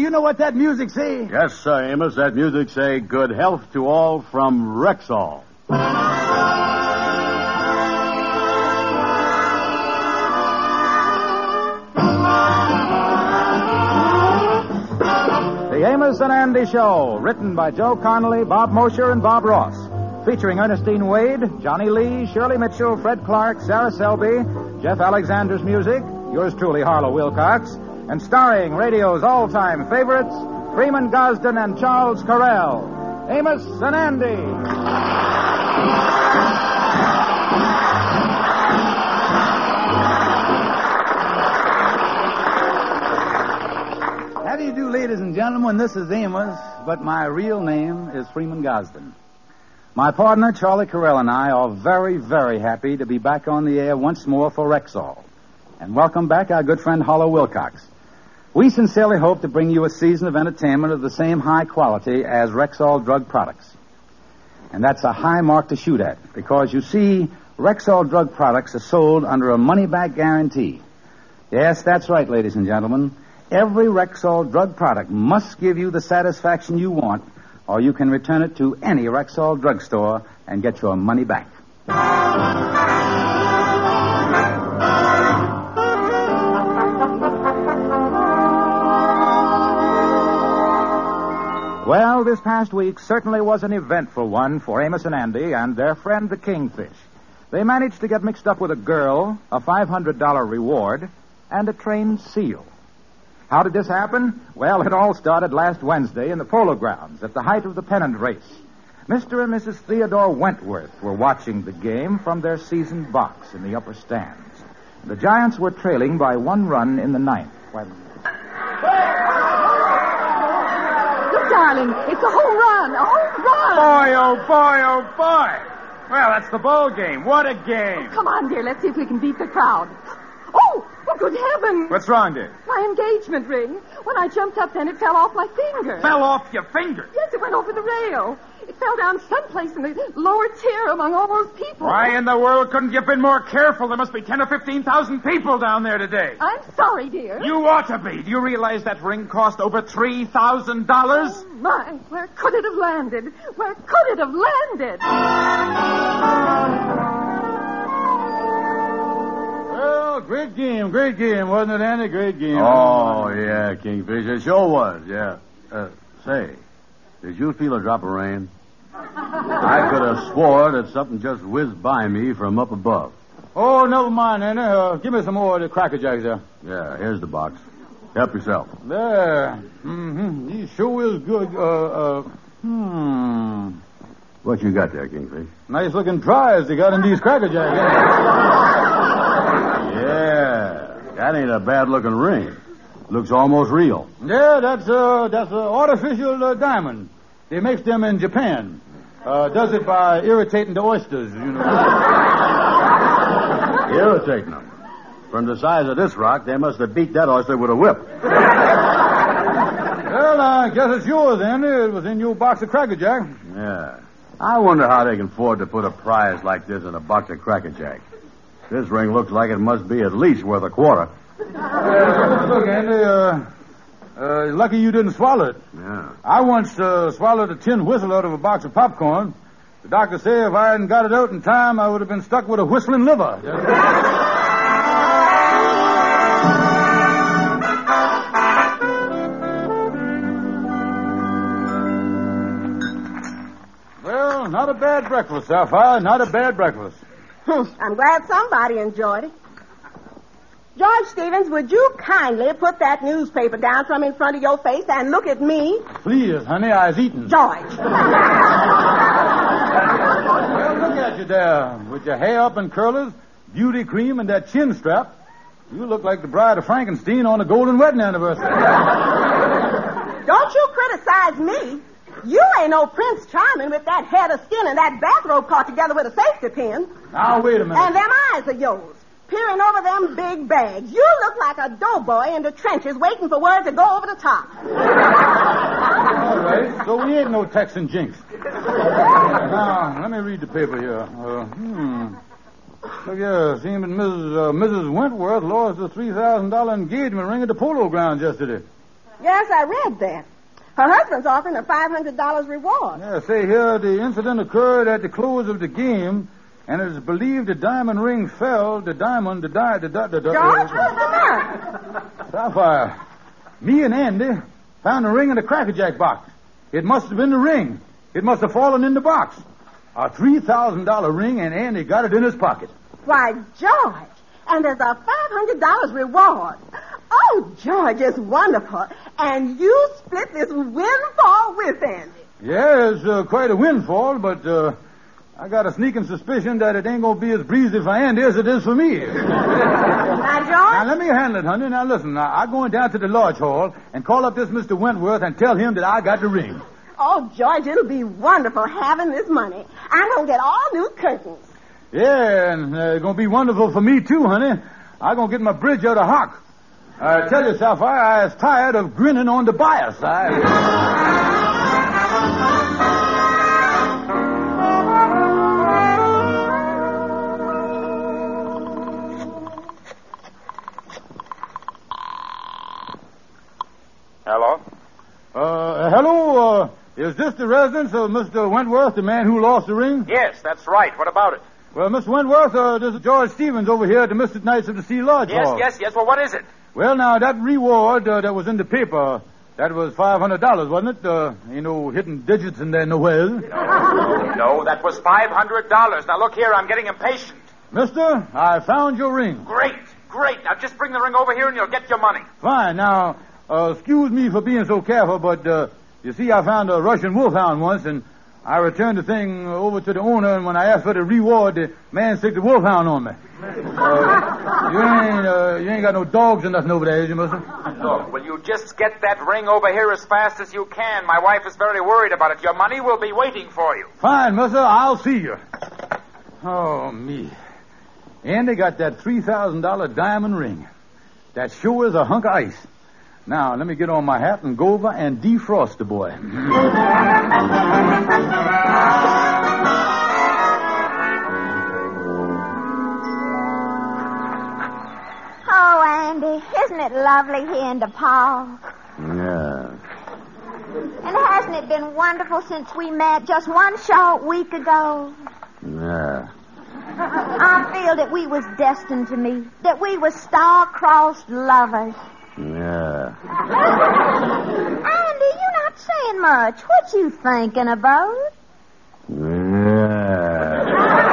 you know what that music say? Yes, sir, Amos. That music say good health to all from Rexall. The Amos and Andy Show, written by Joe Connolly, Bob Mosher, and Bob Ross. Featuring Ernestine Wade, Johnny Lee, Shirley Mitchell, Fred Clark, Sarah Selby, Jeff Alexander's music, yours truly, Harlow Wilcox, and starring radio's all-time favorites, Freeman Gosden and Charles Correll. Amos and Andy. How do you do, ladies and gentlemen? This is Amos, but my real name is Freeman Gosden. My partner, Charlie Correll, and I are very, very happy to be back on the air once more for Rexall. And welcome back our good friend Harlow Wilcox. We sincerely hope to bring you a season of entertainment of the same high quality as Rexall drug products. And that's a high mark to shoot at, because you see, Rexall drug products are sold under a money-back guarantee. Yes, that's right, ladies and gentlemen. Every Rexall drug product must give you the satisfaction you want, or you can return it to any Rexall drugstore and get your money back. Well, this past week certainly was an eventful one for Amos and Andy and their friend the Kingfish. They managed to get mixed up with a girl, a $500 reward, and a trained seal. How did this happen? Well, it all started last Wednesday in the Polo Grounds at the height of the pennant race. Mr. and Mrs. Theodore Wentworth were watching the game from their seasoned box in the upper stands. The Giants were trailing by 1 run in the ninth. Look, darling, it's a home run, a home run. Boy, oh boy, oh boy. Well, that's the ball game. What a game. Come on, dear, let's see if we can beat the crowd. Oh, good heavens. What's wrong, dear? My engagement ring. When I jumped up, then it fell off my finger. Fell off your finger? Yes, it went over the rail. It fell down someplace in the lower tier among all those people. Why in the world couldn't you have been more careful? There must be 10 or 15,000 people down there today. I'm sorry, dear. You ought to be. Do you realize that ring cost over $3,000? Oh, my. Where could it have landed? Where could it have landed? Well, great game, wasn't it, Andy? Great game. Oh, yeah, Kingfish. It sure was, yeah. Say, did you feel a drop of rain? I could have swore that something just whizzed by me from up above. Oh, never mind, Andy. Give me some more of the Cracker Jacks there. Yeah, here's the box. Help yourself. There. Mm-hmm. He sure is good. What you got there, Kingfish? Nice looking prize they got in these Cracker Jacks. Yeah, that ain't a bad looking ring. Looks almost real. Yeah, that's an artificial diamond. They makes them in Japan. Does it by irritating the oysters, you know. Irritating them. From the size of this rock, they must have beat that oyster with a whip. Well, I guess it's yours, Andy. It was in your box of Cracker Jack. Yeah. I wonder how they can afford to put a prize like this in a box of Cracker Jack. This ring looks like it must be at least worth a quarter. Look, Andy, lucky you didn't swallow it. Yeah. I once swallowed a tin whistle out of a box of popcorn. The doctor said if I hadn't got it out in time, I would have been stuck with a whistling liver. Well, not a bad breakfast, Sapphire. Not a bad breakfast. I'm glad somebody enjoyed it. George Stevens, would you kindly put that newspaper down from in front of your face and look at me? Please, honey, I was eating. George. Well, look at you there, with your hair up in curlers, beauty cream, and that chin strap. You look like the bride of Frankenstein on the golden wedding anniversary. Don't you criticize me. You ain't no Prince Charming with that head of skin and that bathrobe caught together with a safety pin. Now, wait a minute. And them eyes of yours, peering over them big bags. You look like a doughboy in the trenches waiting for word to go over the top. All right, so we ain't no Texan jinx. Now, let me read the paper here. Look here, seems that Mrs. Wentworth lost a $3,000 engagement ring at the Polo Grounds yesterday. Yes, I read that. Her husband's offering a $500 reward. Yeah, say here, the incident occurred at the close of the game, and it is believed the diamond ring fell. The diamond, George, what's the matter? Sapphire, me and Andy found the ring in the Cracker Jack box. It must have been the ring. It must have fallen in the box. A $3,000 ring, and Andy got it in his pocket. Why, George, and there's a $500 reward. Oh, George, it's wonderful. And you split this windfall with Andy. Yeah, it's quite a windfall, but I got a sneaking suspicion that it ain't going to be as breezy for Andy as it is for me. Now, George? Now, let me handle it, honey. Now, listen, I'm going down to the lodge hall and call up this Mr. Wentworth and tell him that I got the ring. Oh, George, it'll be wonderful having this money. I'm going to get all new curtains. Yeah, and it's going to be wonderful for me, too, honey. I'm going to get my bridge out of hock. I tell you, Sapphire, I was tired of grinning on the bias. Hello? Hello, is this the residence of Mr. Wentworth, the man who lost the ring? Yes, that's right. What about it? Well, Mr. Wentworth, this is George Stevens over here at the Mystic Knights of the Sea Lodge Hall. Yes. Well, what is it? Well, now, that reward that was in the paper, that was $500, wasn't it? Ain't no hidden digits in there nowhere. No, that was $500. Now, look here, I'm getting impatient. Mister, I found your ring. Great. Now, just bring the ring over here and you'll get your money. Fine. Now, excuse me for being so careful, but you see, I found a Russian wolfhound once, and I returned the thing over to the owner, and when I asked for the reward, the man stick the wolfhound on me. You ain't got no dogs or nothing over there, is you, mister? Look, will you just get that ring over here as fast as you can? My wife is very worried about it. Your money will be waiting for you. Fine, mister. I'll see you. Oh, me. Andy got that $3,000 diamond ring. That sure is a hunk of ice. Now, let me get on my hat and go over and defrost the boy. Oh, Andy, isn't it lovely here in DePaul? Yeah. And hasn't it been wonderful since we met just one short week ago? Yeah. I feel that we was destined to meet, that we was star-crossed lovers. Yeah. Andy, you're not saying much. What you thinking about? Yeah.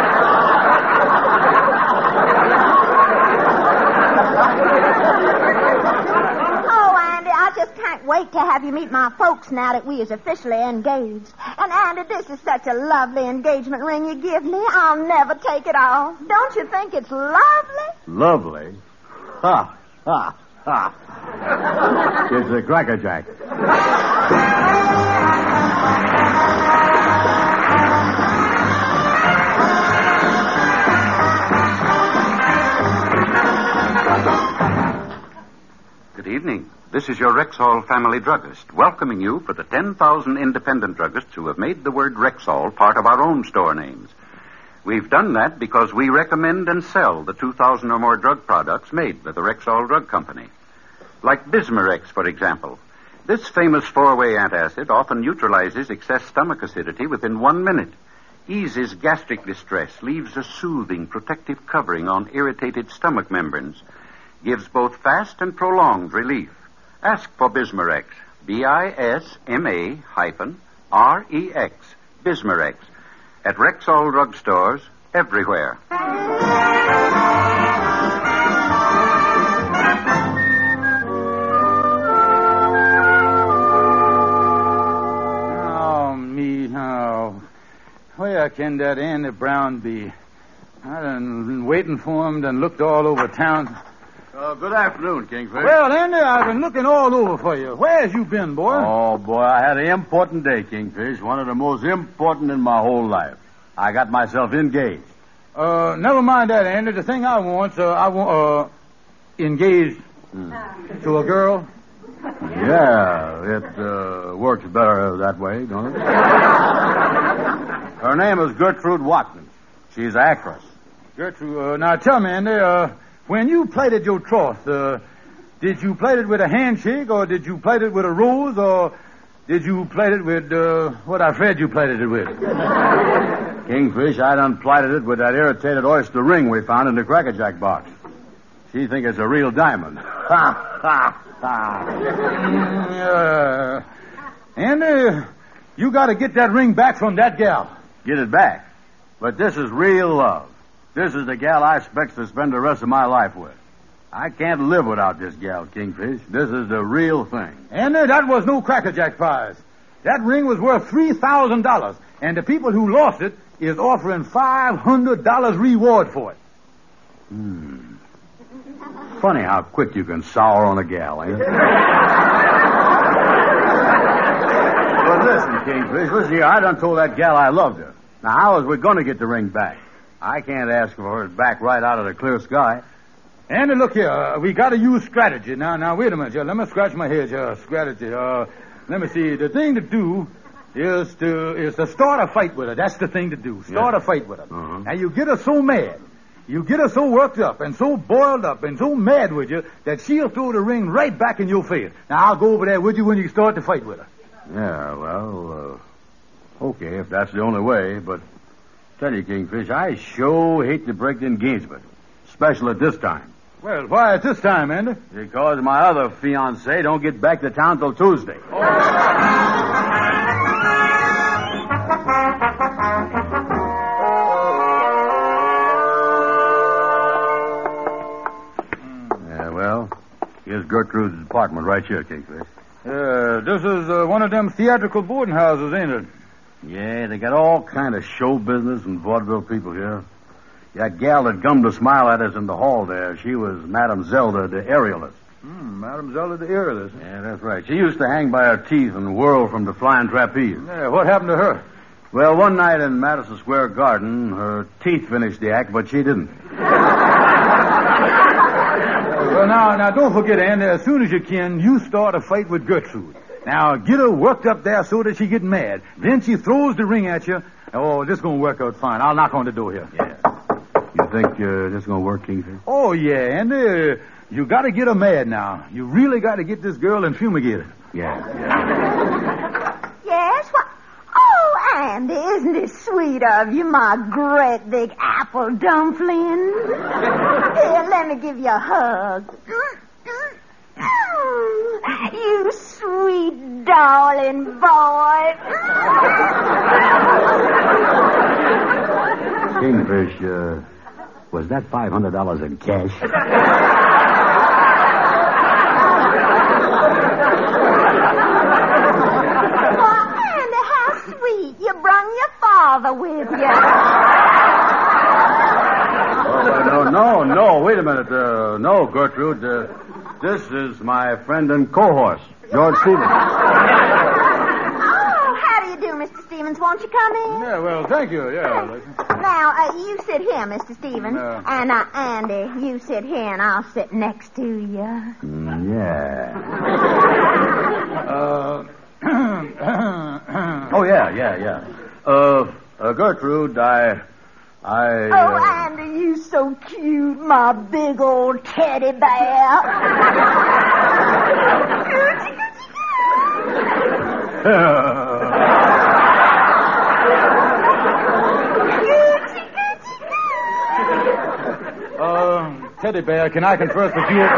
Oh, Andy, I just can't wait to have you meet my folks now that we is officially engaged. And, Andy, this is such a lovely engagement ring you give me. I'll never take it off. Don't you think it's lovely? Lovely? Ha, ha, ha. It's a Cracker Jack. Good evening. This is your Rexall family druggist, welcoming you for the 10,000 independent druggists who have made the word Rexall part of our own store names. We've done that because we recommend and sell the 2,000 or more drug products made by the Rexall Drug Company. Like Bismarex, for example. This famous four-way antacid often neutralizes excess stomach acidity within 1 minute, eases gastric distress, leaves a soothing, protective covering on irritated stomach membranes, gives both fast and prolonged relief. Ask for Bismarex, Bisma-Rex, Bismarex, at Rexall drugstores everywhere. Where can that Andy Brown be? I done been waiting for him, done looked all over town. Good afternoon, Kingfish. Well, Andy, I've been looking all over for you. Where's you been, boy? Oh, boy, I had an important day, Kingfish. One of the most important in my whole life. I got myself engaged. Never mind that, Andy. The thing I want, engaged to a girl. Yeah, it works better that way, don't it? Her name is Gertrude Watkins. She's an actress. Gertrude, now tell me, Andy, when you plighted your troth, Did you plate it with a handshake, or did you plate it with a rose, or did you plate it with what I fed you plated it with? Kingfish, I done plighted it with that irritated oyster ring we found in the Cracker Jack box. She think it's a real diamond. Ha, ha, ha. And you got to get that ring back from that gal. Get it back. But this is real love. This is the gal I expect to spend the rest of my life with. I can't live without this gal, Kingfish. This is the real thing. And that was no Cracker Jack prize. That ring was worth $3,000, and the people who lost it is offering $500 reward for it. Funny how quick you can sour on a gal, ain't it? But listen, Kingfish, listen here. I done told that gal I loved her. Now, how is we going to get the ring back? I can't ask for it back right out of the clear sky. And look here, we got to use strategy. Now, wait a minute. Let me scratch my head here. Strategy. Let me see. The thing to do is to start a fight with her. That's the thing to do. Start a fight with her. Uh-huh. And you get her so mad. You get her so worked up and so boiled up and so mad with you that she'll throw the ring right back in your face. Now, I'll go over there with you when you start to fight with her. Yeah, well, okay, if that's the only way, but tell you, Kingfish, I sure hate to break the engagement, especially at this time. Well, why at this time, Andy? Because my other fiancée don't get back to town till Tuesday. Yeah, well, here's Gertrude's apartment right here, Kingfish. This is one of them theatrical boarding houses, ain't it? Yeah, they got all kind of show business and vaudeville people here. That gal that gummed a smile at us in the hall there, she was Madame Zelda, the aerialist. Madame Zelda, the aerialist. Yeah, that's right. She used to hang by her teeth and whirl from the flying trapeze. Yeah, what happened to her? Well, one night in Madison Square Garden, her teeth finished the act, but she didn't. Well, now, don't forget, Andy, as soon as you can, you start a fight with Gertrude. Now, get her worked up there so that she get mad. Then she throws the ring at you. Oh, this is going to work out fine. I'll knock on the door here. Yeah. You think this is going to work, Kingfish? Oh, yeah, and you got to get her mad now. You really got to get this girl and fumigate her. Yeah. Yes, what? Oh, Andy, isn't it sweet of you, my great big apple dumpling? Here, let me give you a hug. You sweet darling boy. Kingfish, was that $500 in cash? Andy, how sweet. You brung your father with you. Oh, no, wait a minute. No, Gertrude, this is my friend and co-horse, George Stevens. Oh, how do you do, Mr. Stevens? Won't you come in? Yeah, well, thank you. Yeah. Now, you sit here, Mr. Stevens. No. And, Andy, you sit here, and I'll sit next to you. Yeah. Oh, yeah. Gertrude, Oh, Andy, you so cute, my big old teddy bear. Teddy bear, can I converse with you?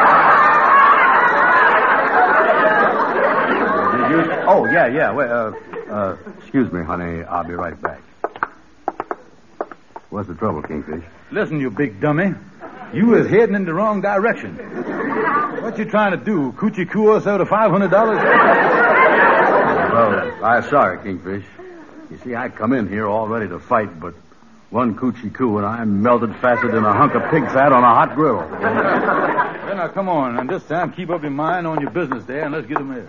Oh, yeah. Well, excuse me, honey. I'll be right back. What's the trouble, Kingfish? Listen, you big dummy. You is heading in the wrong direction. What you trying to do? Coochie-coo us out of $500? Well, I'm sorry, Kingfish. You see, I come in here all ready to fight, but one coochie-coo and I'm melted faster than a hunk of pig fat on a hot grill. Well, now, come on. And this time, keep up your mind on your business there, and let's get him here.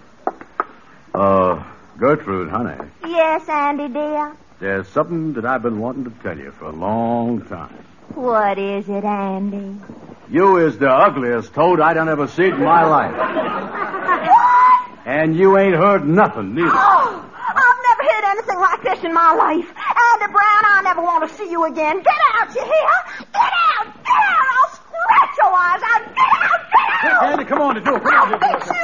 Gertrude, honey. Yes, Andy, dear. There's something that I've been wanting to tell you for a long time. What is it, Andy? You is the ugliest toad I done ever seen in my life. What? And you ain't heard nothing, neither. Oh, I've never heard anything like this in my life. Andy Brown, I never want to see you again. Get out, you hear? Get out! Get out! I'll scratch your eyes out! Get out! Get out! Quick, Andy, come on, the door. Come on,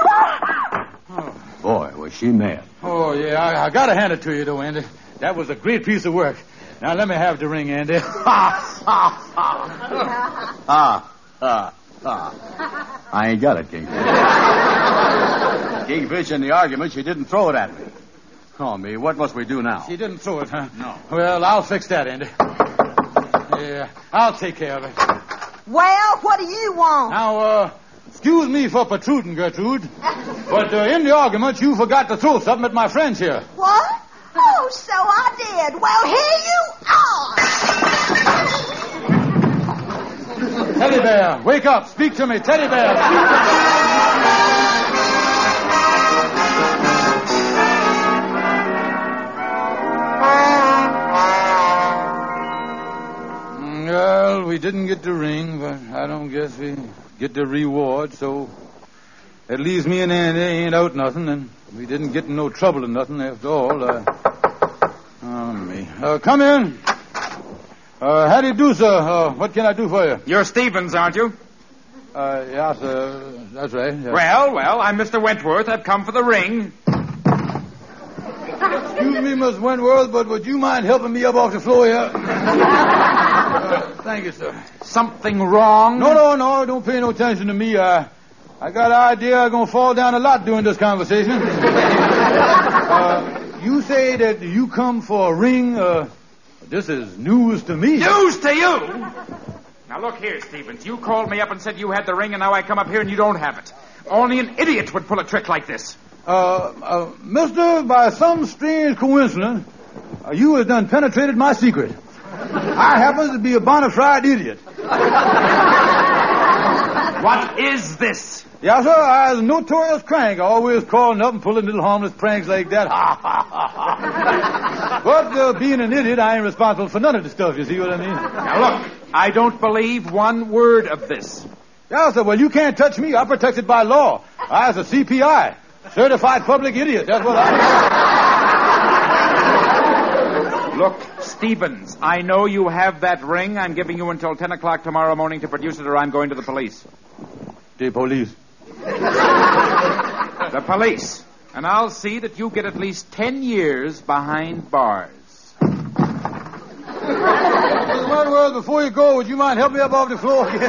Boy, was she mad. Oh, yeah, I got to hand it to you, though, Andy. That was a great piece of work. Now, let me have the ring, Andy. I ain't got it, Kingfish. Kingfish, in the argument, she didn't throw it at me. Oh, me, what must we do now? She didn't throw it, huh? No. Well, I'll fix that, Andy. Yeah, I'll take care of it. Well, what do you want? Now, excuse me for protruding, Gertrude, but in the argument, you forgot to throw something at my friends here. What? Oh, so I did. Well, here you are. Teddy Bear, wake up. Speak to me, Teddy Bear. Well, we didn't get the ring, but I don't guess we get the reward, so at least me and Andy ain't out nothing, and we didn't get in no trouble or nothing after all. Come in. How do you do, sir? What can I do for you? You're Stevens, aren't you? Yeah, sir. That's right. Yeah. Well, I'm Mr. Wentworth. I've come for the ring. Excuse me, Miss Wentworth, but would you mind helping me up off the floor here? Thank you, sir. Something wrong? No. Don't pay no attention to me. I got an idea I'm going to fall down a lot during this conversation. You say that you come for a ring. This is news to me. News to you? Now, look here, Stevens. You called me up and said you had the ring, and now I come up here and you don't have it. Only an idiot would pull a trick like this. Mister, by some strange coincidence, you have done penetrated my secret. I happen to be a bona fide idiot. What is this? Yes, sir, I was a notorious crank, always calling up and pulling little harmless pranks like that. But being an idiot, I ain't responsible for none of the stuff, you see what I mean? Now, look, I don't believe one word of this. Yes, sir, well, you can't touch me. I'm protected by law. I was a CPI, certified public idiot. That's what I am. Look, Stevens, I know you have that ring. I'm giving you until 10 o'clock tomorrow morning to produce it, or I'm going to the police. The police? The police. And I'll see that you get at least 10 years behind bars. Mr. Wentworth, before you go, would you mind helping me up off the floor again?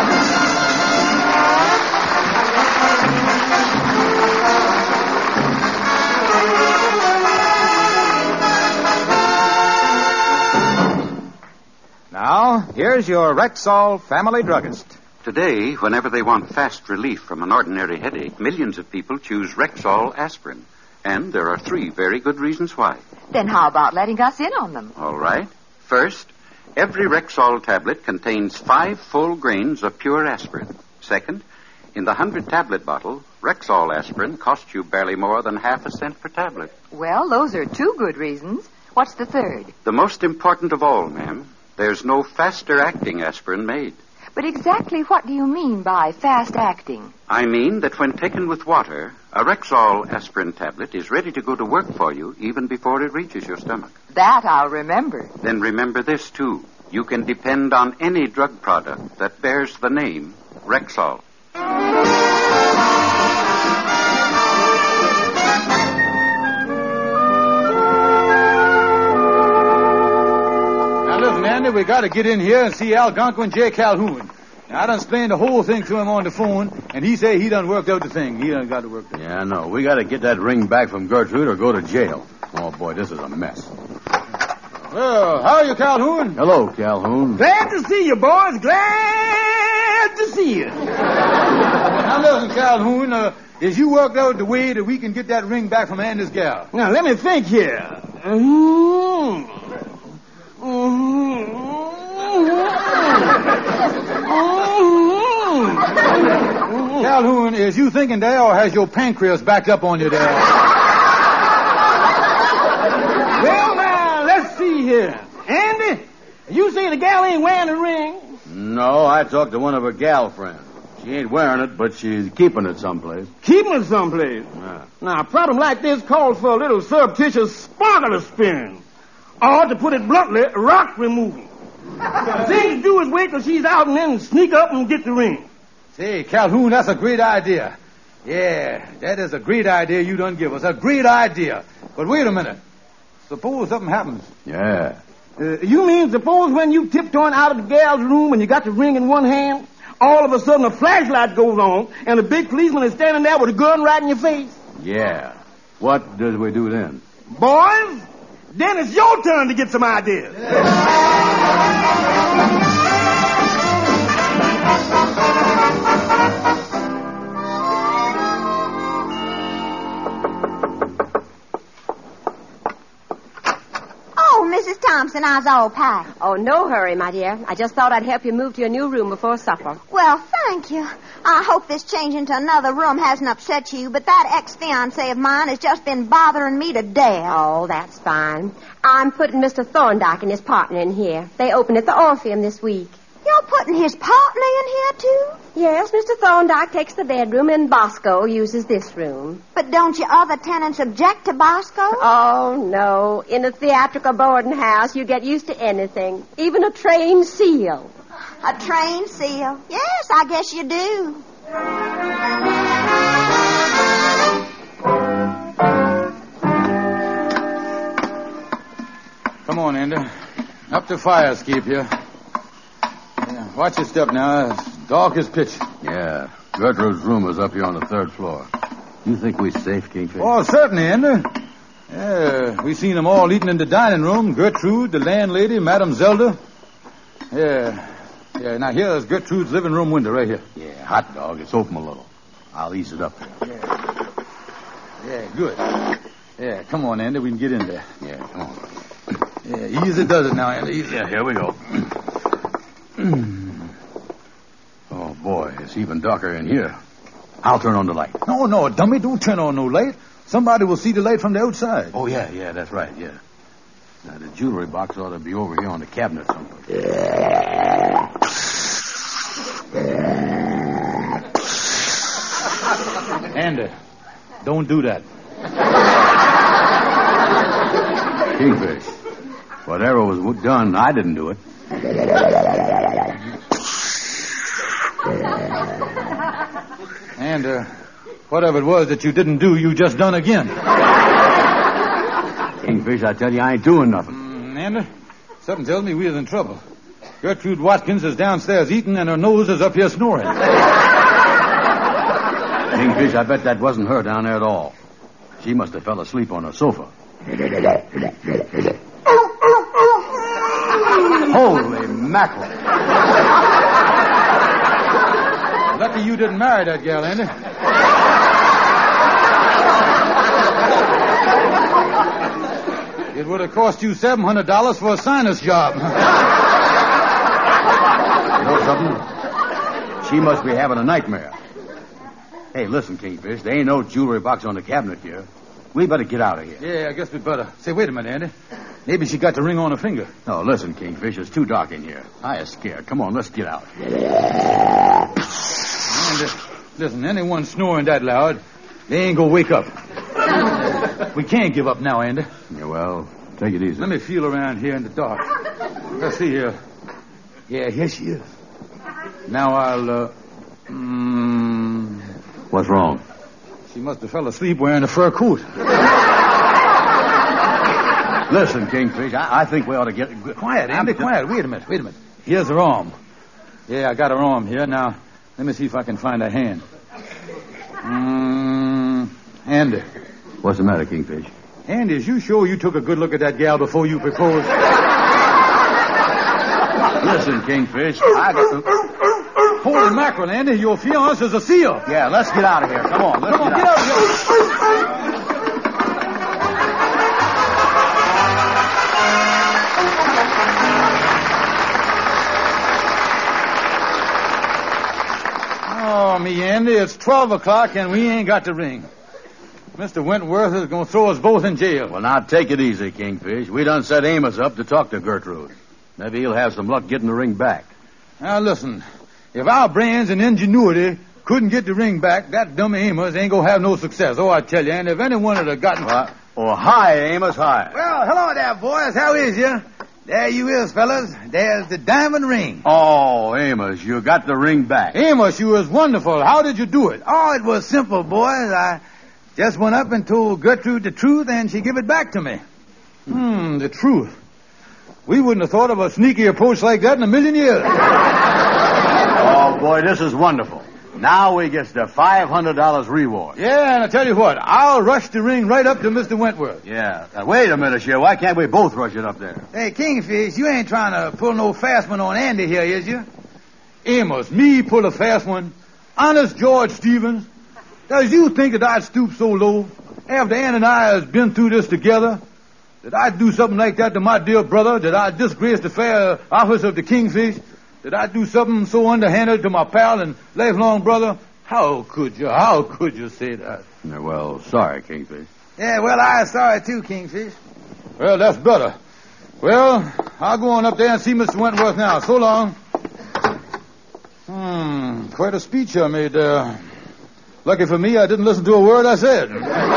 Now, here's your Rexall family druggist. Today, whenever they want fast relief from an ordinary headache, millions of people choose Rexall aspirin. And there are 3 very good reasons why. Then how about letting us in on them? All right. First, every Rexall tablet contains 5 full grains of pure aspirin. Second, in the 100-tablet bottle, Rexall aspirin costs you barely more than half a cent per tablet. Well, those are 2 good reasons. What's the third? The most important of all, ma'am, there's no faster-acting aspirin made. But exactly what do you mean by fast-acting? I mean that when taken with water, a Rexall aspirin tablet is ready to go to work for you even before it reaches your stomach. That I'll remember. Then remember this, too. You can depend on any drug product that bears the name Rexall. Now, listen, Andy, we got to get in here and see Algonquin J. Calhoun. Now, I done explained the whole thing to him on the phone, and he say he done worked out the thing. He done got to work. Yeah, no. We got to get that ring back from Gertrude or go to jail. Oh, boy, this is a mess. Well, how are you, Calhoun? Hello, Calhoun. Glad to see you, boys. Glad to see you. Now, listen, Calhoun, is you worked out the way that we can get that ring back from Andy's gal? Now, let me think here. Calhoun, is you thinking there, or has your pancreas backed up on you there? Well, now, let's see here. Andy, you say the gal ain't wearing the ring? No, I talked to one of her gal friends. She ain't wearing it, but she's keeping it someplace. Keeping it someplace? Yeah. Now, a problem like this calls for a little surreptitious sparkler spin. Or, to put it bluntly, rock removal. The thing to do is wait till she's out and then sneak up and get the ring. Say, Calhoun, that's a great idea. Yeah, that is a great idea you done give us. A great idea. But wait a minute. Suppose something happens. Yeah. You mean suppose when you tiptoeing out of the gal's room and you got the ring in one hand, all of a sudden a flashlight goes on and a big policeman is standing there with a gun right in your face? Yeah. What does we do then? Boys, then it's your turn to get some ideas. Mrs. Thompson, I was all packed. Oh, no hurry, my dear. I just thought I'd help you move to your new room before supper. Well, thank you. I hope this change into another room hasn't upset you, but that ex-fiancé of mine has just been bothering me to death. Oh, that's fine. I'm putting Mr. Thorndyke and his partner in here. They open at the Orpheum this week. You're putting his partner in here, too? Yes, Mr. Thorndyke takes the bedroom, and Bosco uses this room. But don't your other tenants object to Bosco? Oh, no. In a theatrical boarding house, you get used to anything, even a trained seal. A trained seal? Yes, I guess you do. Come on, Andy. Up to fire escape here. Watch your step now. It's dark as pitch. Yeah. Gertrude's room is up here on the 3rd floor. You think we're safe, Kingfish? Oh, certainly, Andy. Yeah, we seen them all eating in the dining room. Gertrude, the landlady, Madame Zelda. Yeah, now here's Gertrude's living room window right here. Yeah, hot dog. It's open a little. I'll ease it up there. Yeah, good. Yeah, come on, Andy. We can get in there. Yeah, come on. Yeah, easy does it now, Andy. Easy. Yeah, here we go. Oh, boy, it's even darker in here. I'll turn on the light. No, dummy, don't turn on no light. Somebody will see the light from the outside. Oh, yeah, that's right, yeah. Now, the jewelry box ought to be over here on the cabinet someplace. Andy, don't do that. Kingfish, whatever was done, I didn't do it. And whatever it was that you didn't do, you just done again. Kingfish, I tell you, I ain't doing nothing. Andy, something tells me we're in trouble. Gertrude Watkins is downstairs eating, and her nose is up here snoring. Kingfish, I bet that wasn't her down there at all. She must have fell asleep on a sofa. Holy mackerel. Lucky you didn't marry that gal, Andy. It would have cost you $700 for a sinus job. You know something? She must be having a nightmare. Hey, listen, Kingfish, there ain't no jewelry box on the cabinet here. We better get out of here. Yeah, I guess we'd better. Say, wait a minute, Andy. Maybe she got the ring on her finger. No, listen, Kingfish, it's too dark in here. I is scared. Come on, let's get out. And, listen, anyone snoring that loud, they ain't gonna wake up. We can't give up now, Andy. Yeah, well, take it easy. Let me feel around here in the dark. Let's see here. Yeah, here she is. Now I'll, What's wrong? She must have fell asleep wearing a fur coat. Listen, Kingfish, I think we ought to get... Quiet, Andy, quiet. Wait a minute. Here's her arm. Yeah, I got her arm here. Now, let me see if I can find her hand. Andy. What's the matter, Kingfish? Andy, is you sure you took a good look at that gal before you proposed? Listen, Kingfish, I got... Holy mackerel, Andy, your fiancé is a seal. Yeah, let's get out of here. Come on, let's get out of here. Oh, me, Andy, it's 12 o'clock and we ain't got the ring. Mr. Wentworth is going to throw us both in jail. Well, now, take it easy, Kingfish. We done set Amos up to talk to Gertrude. Maybe he'll have some luck getting the ring back. Now, listen. If our brains and ingenuity couldn't get the ring back, that dumb Amos ain't going to have no success. Oh, I tell you, and if anyone would have gotten... Hi, Amos, hi. Well, hello there, boys. How is you? There you is, fellas. There's the diamond ring. Oh, Amos, you got the ring back. Amos, you was wonderful. How did you do it? Oh, it was simple, boys. I just went up and told Gertrude the truth, and she gave it back to me. The truth. We wouldn't have thought of a sneaky approach like that in a million years. Oh, boy, this is wonderful. Now we get the $500 reward. Yeah, and I tell you what, I'll rush the ring right up to Mr. Wentworth. Yeah. Wait a minute, Sheriff. Why can't we both rush it up there? Hey, Kingfish, you ain't trying to pull no fast one on Andy here, is you? Amos, me pull a fast one? Honest George Stevens? Does you think that I'd stoop so low after Ann and I has been through this together? That I'd do something like that to my dear brother? That I'd disgrace the fair office of the Kingfish? That I'd do something so underhanded to my pal and lifelong brother? How could you say that? Yeah, well, sorry, Kingfish. Yeah, well, I'm sorry too, Kingfish. Well, that's better. Well, I'll go on up there and see Mr. Wentworth now. So long. Quite a speech I made there. Lucky for me, I didn't listen to a word I said.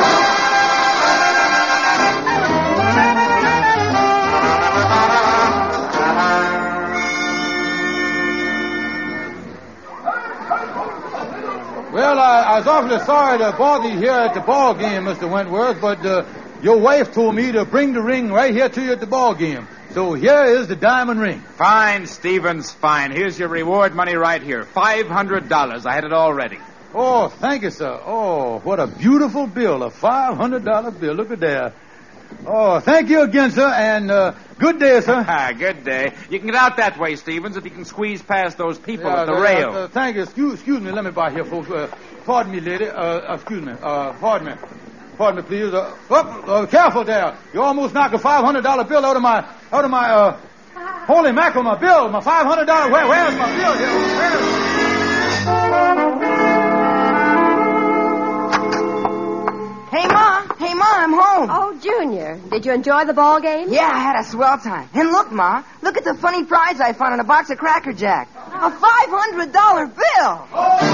Well, I was awfully sorry to bother you here at the ball game, Mr. Wentworth, but your wife told me to bring the ring right here to you at the ball game. So here is the diamond ring. Fine, Stevens, fine. Here's your reward money right here. $500. I had it all ready. Oh, thank you, sir. Oh, what a beautiful bill, a $500 bill. Look at that. Oh, thank you again, sir, and good day, sir. Good day. You can get out that way, Stevens, if you can squeeze past those people at the rail. Thank you. Excuse me. Let me by here, folks. Pardon me, lady. Excuse me. Pardon me. Pardon me, please. Careful there. You almost knocked a $500 bill out of my, holy mackerel, my bill, my $500. Where's my bill here? Where is it? Hey, Ma, I'm home. Oh, Junior, did you enjoy the ball game? Yeah, I had a swell time. And look, Ma, look at the funny prize I found in a box of Cracker Jack. A $500 bill.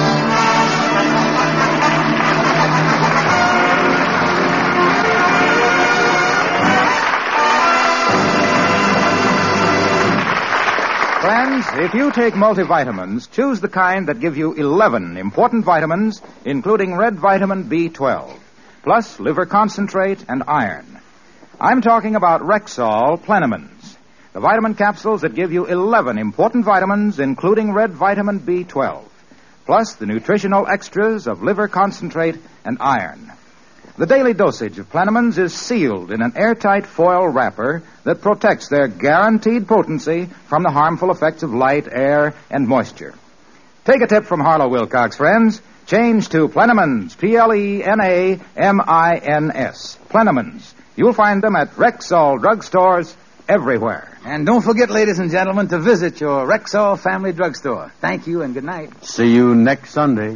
Friends, if you take multivitamins, choose the kind that give you 11 important vitamins, including red vitamin B12. Plus liver concentrate and iron. I'm talking about Rexall Plenamins, the vitamin capsules that give you 11 important vitamins, including red vitamin B12, plus the nutritional extras of liver concentrate and iron. The daily dosage of Plenamins is sealed in an airtight foil wrapper that protects their guaranteed potency from the harmful effects of light, air, and moisture. Take a tip from Harlow Wilcox, friends. Change to Plenamins, Plenamins. Plenamins. You'll find them at Rexall drugstores everywhere. And don't forget, ladies and gentlemen, to visit your Rexall family drugstore. Thank you and good night. See you next Sunday.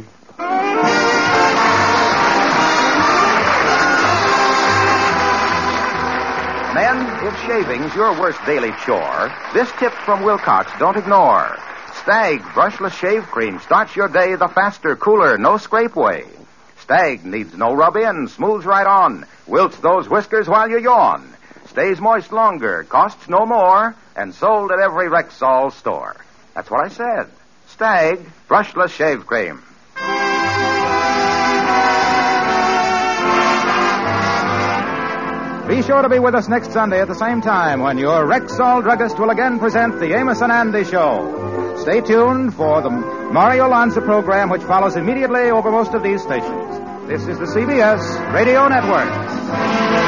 Men, if shaving's your worst daily chore, this tip from Wilcox don't ignore. Stag Brushless Shave Cream starts your day the faster, cooler, no scrape way. Stag needs no rub-in, smooths right on, wilts those whiskers while you yawn. Stays moist longer, costs no more, and sold at every Rexall store. That's what I said. Stag Brushless Shave Cream. Be sure to be with us next Sunday at the same time when your Rexall druggist will again present the Amos and Andy Show. Stay tuned for the Mario Lanza program, which follows immediately over most of these stations. This is the CBS Radio Network.